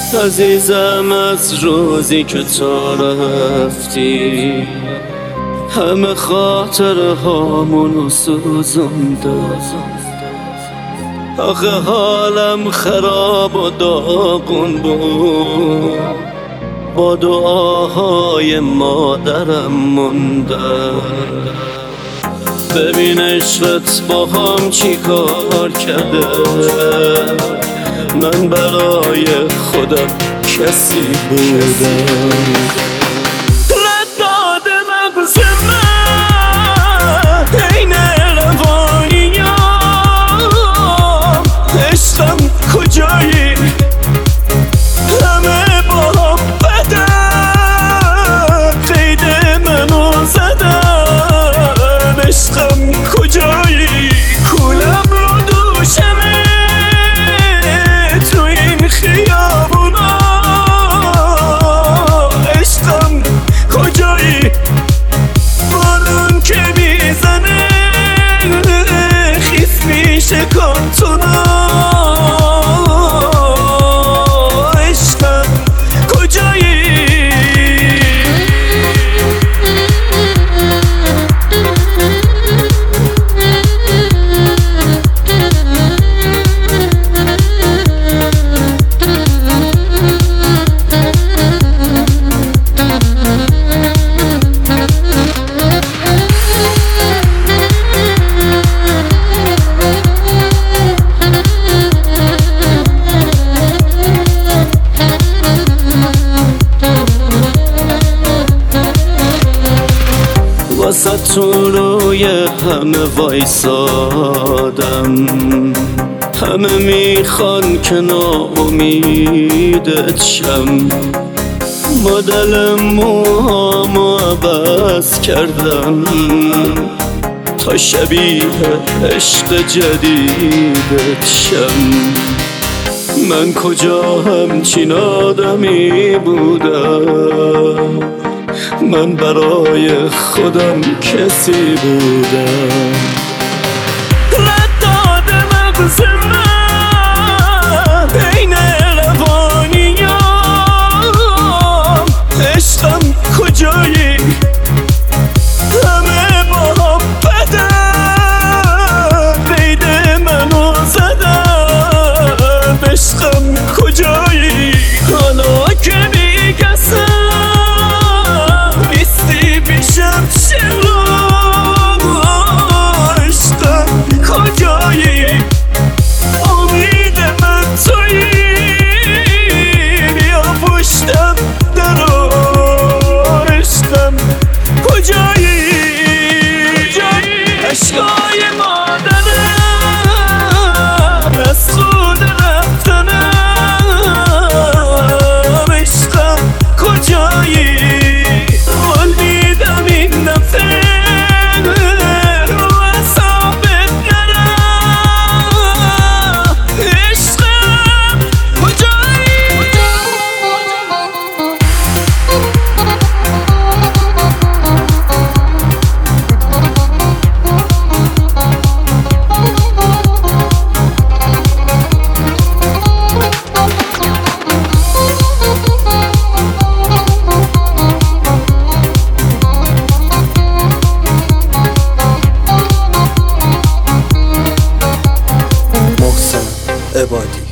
عزیزم از روزی که تو رفتی همه خاطر هامونو سوزونده. آخه حالم خراب و داغون بود، با دعاهای مادرم مونده. ببین عشقت با هم چی کار کرده، من برای خودم کسی بودم. رد داده مغز من عین روانیام، عشقم کجایی همه با هم بدن، قید منو زدن. عشقم کجایی کولم رو دوشمه تو این خیابونا. عشقم کجایی بارون که میزنه خیس میشه کارتونا. عشقم کجایی واسه تو روی همه وایسادم، همه میخوان که ناامیدت شم. مدل موهامو عوض کردم تا شبیه عشق جدیدت شم. من کجا همچین آدمی بودم، من برای خودم کسی بودم. رد داده مغز من عین روانیام، عشقم کجایی همه با هم بدن، قید منو زدن. عشقم کجایی حالا که میگسم چرا. عشقم کجایی امید من تویی، بیا پشتم درو. عشقم کجایی عشقای مادرم از خود رفتنم. عشقم کجایی عبادی.